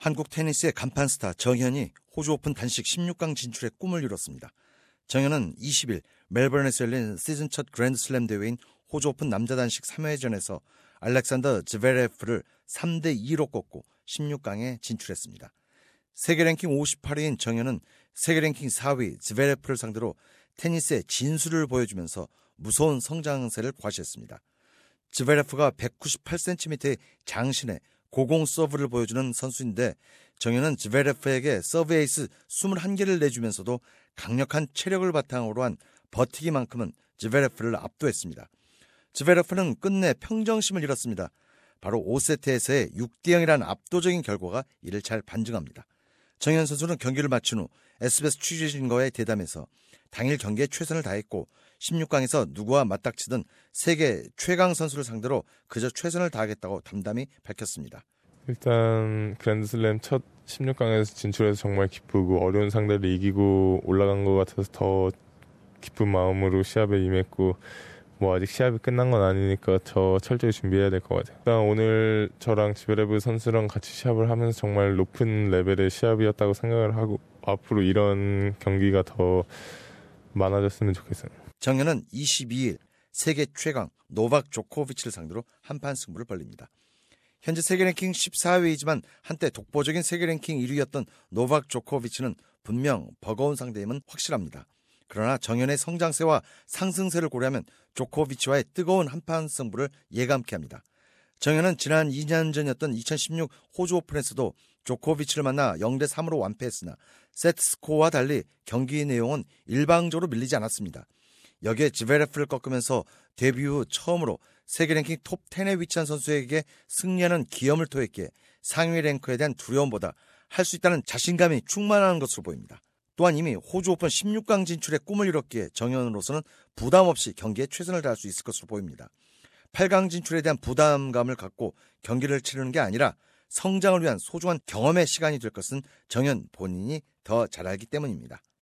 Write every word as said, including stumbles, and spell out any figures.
한국 테니스의 간판 스타 정현이 호주 오픈 단식 십육 강 진출의 꿈을 이뤘습니다. 정현은 이십 일 멜버른에서 열린 시즌 첫 그랜드슬램 대회인 호주 오픈 남자 단식 삼 회전에서 알렉산더 즈베레프를 삼 대 이로 꺾고 십육 강에 진출했습니다. 세계 랭킹 오십팔 위인 정현은 세계 랭킹 사 위 즈베레프를 상대로 테니스의 진수를 보여주면서 무서운 성장세를 과시했습니다. 즈베레프가 백구십팔 센티미터의 장신의 고공 서브를 보여주는 선수인데 정현은 즈베레프에게 서브 에이스 이십일 개를 내주면서도 강력한 체력을 바탕으로 한 버티기만큼은 즈베레프를 압도했습니다. 즈베레프는 끝내 평정심을 잃었습니다. 바로 오 세트에서의 육 대 영이라는 압도적인 결과가 이를 잘 반증합니다. 정현 선수는 경기를 마친 후 에스비에스 취재진과의 대담에서 당일 경기에 최선을 다했고 십육 강에서 누구와 맞닥치든 세계 최강 선수를 상대로 그저 최선을 다하겠다고 담담히 밝혔습니다. 일단 그랜드슬램 첫 십육 강에서 진출해서 정말 기쁘고 어려운 상대를 이기고 올라간 것 같아서 더 기쁜 마음으로 시합에 임했고 뭐 아직 시합이 끝난 건 아니니까 더 철저히 준비해야 될 것 같아요. 일단 오늘 저랑 지베레브 선수랑 같이 시합을 하면서 정말 높은 레벨의 시합이었다고 생각을 하고 앞으로 이런 경기가 더 많아졌으면 좋겠어요. 정현은 이십이 일 세계 최강 노박 조코비치를 상대로 한판 승부를 벌립니다. 현재 세계 랭킹 십사 위이지만 한때 독보적인 세계 랭킹 일 위였던 노박 조코비치는 분명 버거운 상대임은 확실합니다. 그러나 정현의 성장세와 상승세를 고려하면 조코비치와의 뜨거운 한판 승부를 예감케 합니다. 정현은 지난 이 년 전이었던 이천십육 호주 오픈에서도 조코비치를 만나 영 대 삼으로 완패했으나 세트 스코어와 달리 경기 내용은 일방적으로 밀리지 않았습니다. 여기에 즈베레프를 꺾으면서 데뷔 후 처음으로 세계 랭킹 톱 텐에 위치한 선수에게 승리하는 기염을 토했기에 상위 랭크에 대한 두려움보다 할 수 있다는 자신감이 충만한 것으로 보입니다. 또한 이미 호주 오픈 십육 강 진출의 꿈을 이뤘기에 정현으로서는 부담 없이 경기에 최선을 다할 수 있을 것으로 보입니다. 팔 강 진출에 대한 부담감을 갖고 경기를 치르는 게 아니라 성장을 위한 소중한 경험의 시간이 될 것은 정현 본인이 더 잘 알기 때문입니다.